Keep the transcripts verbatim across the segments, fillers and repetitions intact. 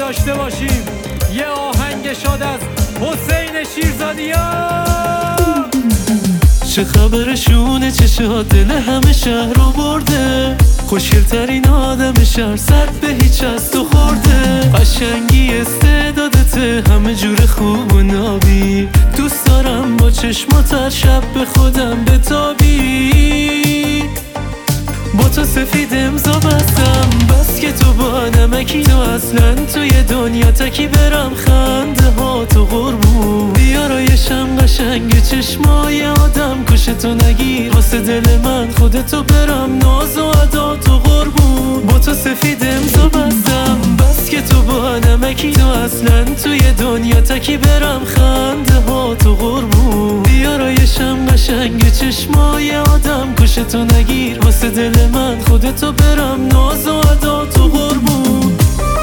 داشته باشیم یه آهنگ شاد از حسین شیرزادیان. چه خبرشونه چشات دل همه شهر رو برده، خوشگل‌ترین آدم شهر صد به هیچ از تو خورده. قشنگی استعدادته همه جور خوب و نابی، دوست دارم با چشمات هر شب به خودم بتابی. با تو سفید امضا بستم بس که تو با نمکی، تو اصلا توی دنیا تکی برم خنده ها تو قربون. بیارایشم قشنگ چشمای آدم کش تو نگیر، واسه دل من خودتو برم ناز و ادا تو قربون. با تو سفید امضا بستم بس که تو با نمکی، تو اصلا توی دنیا تکی برم خنده ها تو قربون. بیارایشم قشنگ چشمای آدم کش تو نگیر، واسه دل من خودتو برم ناز و ادا تو قربون.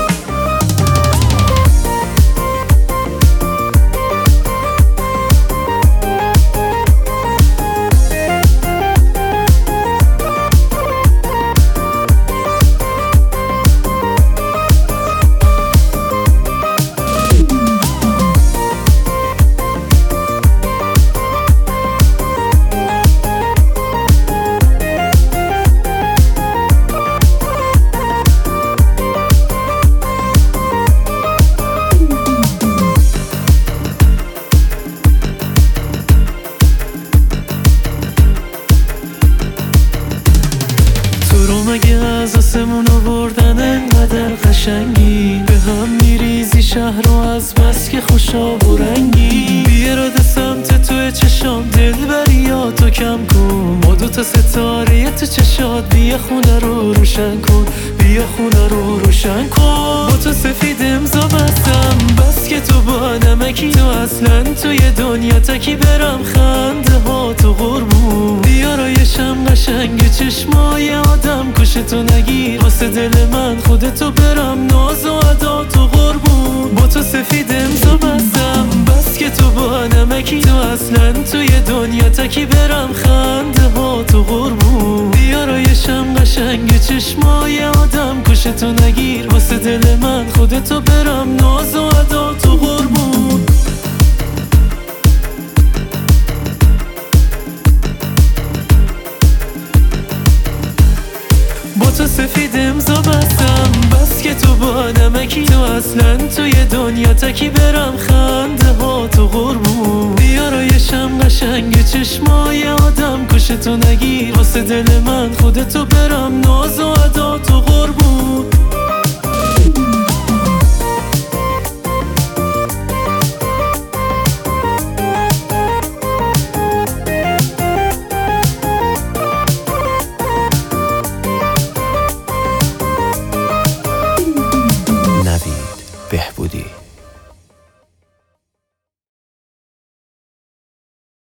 مگه از آسمون آوردن انقدر قشنگی، به هم میریزی شهر رو از بس که خوشاب و رنگی. بیاراده سمت توی چشام دل بریاتو کم کن، با دوتا ستاره تو چشات بیا خونه رو روشن کن، بیا خونه رو روشن کن. با تو سفید امضا بستم بس که تو با نمکی، تو اصلا توی دنیا تکی برم خنده ها تو قربون. بیارایشم قشنگ چشمای آدم کش تو نگیر، واسه دل من خودتو برم ناز و ادا تو قربون. با تو سفید امضا بستم بس که تو با نمکی، تو اصلا توی دنیا تکی برم خنده ها تو قربون. بیارایشم قشنگ چشمای آدم کش تو نگیر، واسه دل من خودتو برم ناز و ادا تو قربون. با تو سفید امضا بستم بس که تو با نمکی، تو اصلا توی دنیا تکی برم خنده ها تو قربون. بیارایشم قشنگ چشمای آدم کش تو نگیر، واسه دل من خودتو برم ناز و ادا تو قربون. نوید بهبودی.